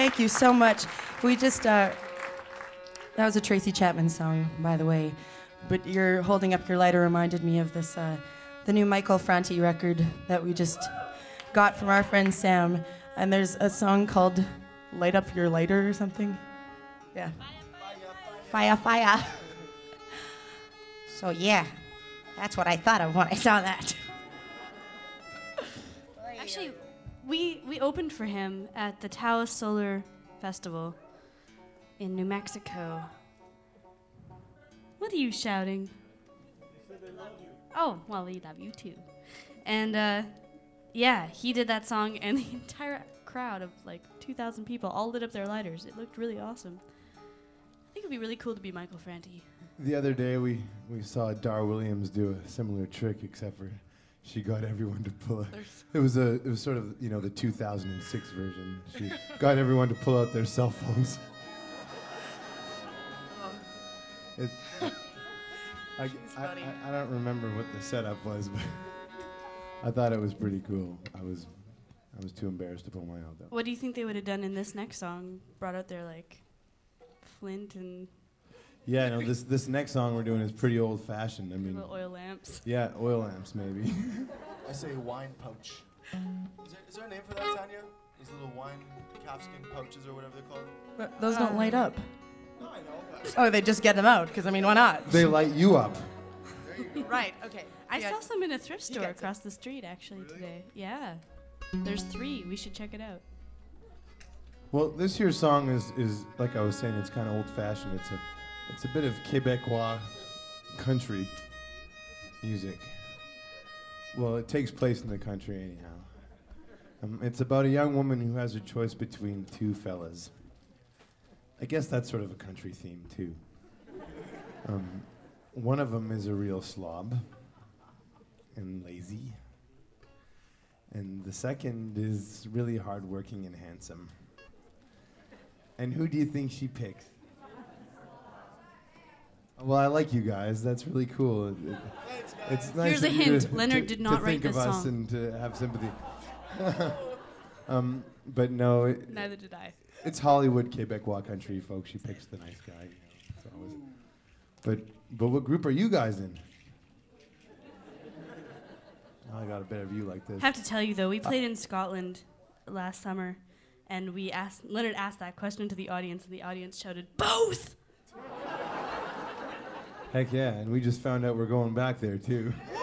Thank you so much. We just, that was a Tracy Chapman song, by the way. But your holding up your lighter reminded me of this, the new Michael Franti record that we just got from our friend Sam. And there's a song called Light Up Your Lighter or something. Yeah. Fire, fire. So yeah, that's what I thought of when I saw that. Actually, we opened for him at the Taos Solar Festival in New Mexico. What are you shouting? They said they love you. Oh, well, we love you too. And yeah, he did that song, and the entire crowd of like 2,000 people all lit up their lighters. It looked really awesome. I think it'd be really cool to be Michael Franti. The other day we saw Dar Williams do a similar trick, except for she got everyone to pull out. It was sort of, you know, the 2006 version. She got everyone to pull out their cell phones. I don't remember what the setup was, but I thought it was pretty cool. I was too embarrassed to pull mine out though. What do you think they would have done in this next song? Brought out their like flint and Yeah, no, this next song we're doing is pretty old-fashioned. I mean, little oil lamps. yeah, oil lamps maybe. I say wine pouch. Is there a name for that, Tanya? Those little wine calfskin pouches or whatever they're called? But those don't light up. No, I know. But Oh, they just get them out, because I mean, why not? They light you up. Right, okay. I Yeah. saw some in a thrift store gets it. across the street actually today. Yeah. There's 3. We should check it out. Well, this here song is like I was saying, it's kind of old-fashioned. It's a bit of Quebecois country music. Well, it takes place in the country anyhow. It's about a young woman who has a choice between 2 fellas. I guess that's sort of a country theme too. One of them is a real slob and lazy. And the second is really hardworking and handsome. And who do you think she picked? Well, I like you guys. That's really cool. It's nice. Here's a of you hint. to- Leonard to- did not to write think of this us song. and to have sympathy. But no, Neither did I. it's Hollywood Quebecois country, folks. She picks the nice guy. You know, it's always, but what group are you guys in? Oh, I got a better view like this. Have to tell you though, we played in Scotland last summer, and Leonard asked that question to the audience, and the audience shouted, "Both!" Heck yeah, and we just found out we're going back there too.